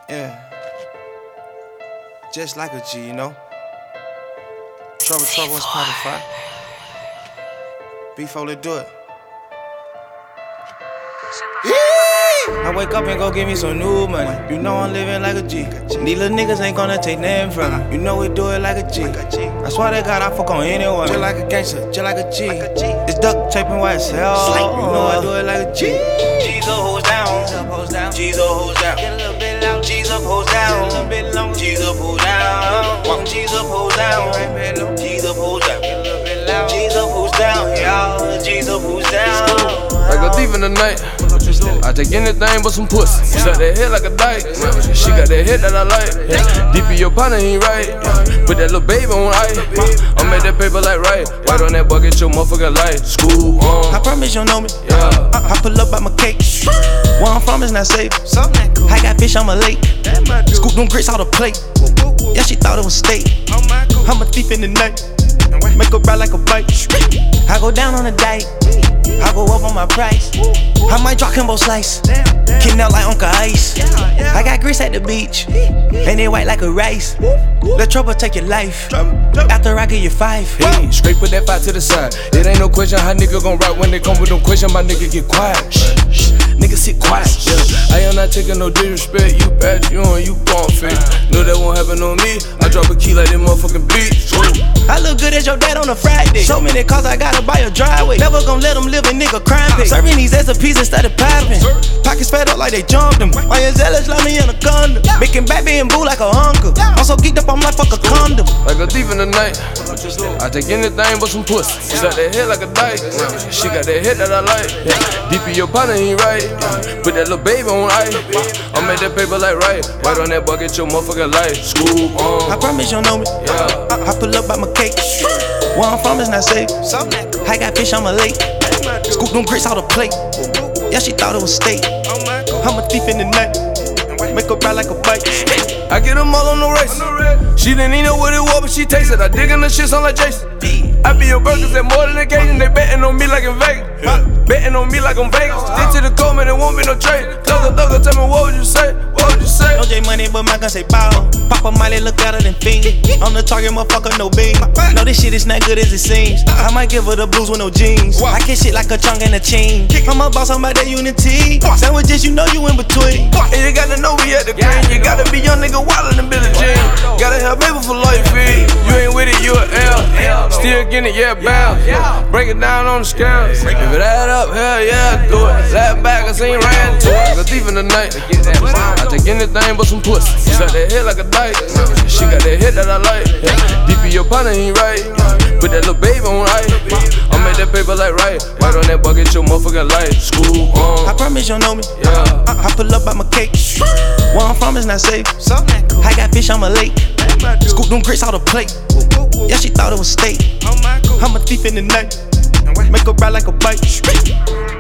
Yeah. Just like a G, you know? Trouble, what's Spotify? Before they do it. I wake up and go get me some new money. You know I'm living like a G. These little niggas ain't gonna take nothing from me. You know we do it like a G. I swear to God I fuck on anyone. Just like a gangster, just like a G. It's duct taping white as hell. You know I do it like a G. G's up, hoes down. G's up, hoes down. G's up, hoes down. G's up, hoes down. G's up, hoes down. G's up, hoes down. G's up, hoes down. Y'all, G's up, hoes down. Like a thief in the night, I take anything but some pussy. She got that head like a dyke, she got that head that I like. Deep in your partner ain't right, put that little baby on ice. I made that paper like right, white on that bucket, your motherfucking life. School on. I promise you know me, I pull up by my cake. Where I'm from is not safe, I got fish on my lake. Scoop them grits out the plate, yeah she thought it was steak. I'm a thief in the night, make her ride like a bike. I go down on a dike, I go up on my price. I might drop Kimbo Slice, kicking out like Uncle Ice. I got grits at the beach, and they white like a rice. Let trouble take your life, after I give you 5. Hey, straight put that 5 to the side. It ain't no question how nigga gon' rap when they come with them questions. My nigga get quiet, nigga sit quiet. Yeah. I am not taking no disrespect. You bad, you on, you gon' fit. Know that won't happen on me. I drop a key like that motherfucking beat. I look good as your dad on a Friday. So many cars I gotta buy a driveway. Never gon' let them live a nigga crime pay. Serving these SOPs instead of popping. Pockets fed up like they jumped them. My zealous love me in a condom. Making baby and boo like a uncle. I'm so geeked up, I'm like fuck a condom. Like a thief in the night, I take anything but some pussy. She got that head like a dyke, she got that head that I like. Deep in your partner ain't right, put that little baby on ice. I made that paper like right, white on that bucket, your motherfucking life. School on. I promise you know me, I pull up by my cake. Where I'm from is not safe, I got fish on my lake. Scoop them grits out the plate, yeah she thought it was steak. I'm a thief in the night, make her ride like a bike. I get them all on the race. She didn't even know what it was, but she tasted. I dig in the shit, sound like Jason. I be your burgers at more than occasion. They betting on me like in Vegas. Betting on me like I'm Vegas. Stick to the code, man, there won't be no trade. Thugger, tell me what would you say? What would you say? No J money, but my gun say bow. Papa Miley look better than Fiend. I'm the target, motherfucker, no beam. No, this shit is not good as it seems. I might give her the blues with no jeans. I kiss shit like a chunk and a chain. I'm a boss, I'm about that unity. Sandwiches, you know you in between. And you gotta know we at the green. You gotta be young nigga wild in the Billie Jean. Gotta have paper for life feed. You ain't with it, you a L. Still getting it, yeah, bounce. Break it down on the scale. If it add up, hell yeah, do it. Laugh back, I seen ran to it. Like a thief in the night, I take anything but some pussy. She got that head like a dyke, she got that head that I like. Deep in your partner ain't right, put that little baby on ice. I made that paper like right, white on that bucket, your motherfucking life. School on. I promise you know me, I pull up by my cake. Where I'm from is not safe, I got fish on my lake. Scoop them grits out the plate, yeah she thought it was steak. I'm a thief in the night, make her ride like a bike.